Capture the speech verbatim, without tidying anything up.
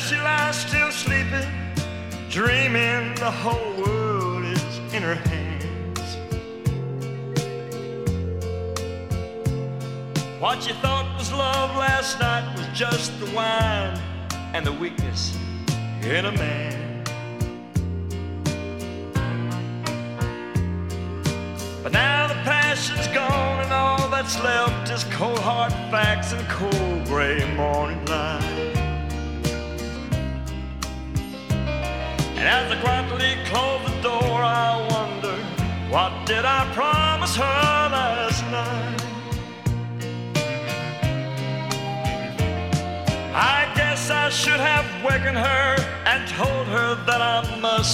she lies still sleeping, dreaming the whole world is in her hands. What you thought was love last night was just the wine and the weakness in a man. But now the passion's gone and all that's left is cold hard facts and cold gray morning light. And as I quietly close the door, I wonder, what did I promise her last night? I guess I should have wakened her and told her that I must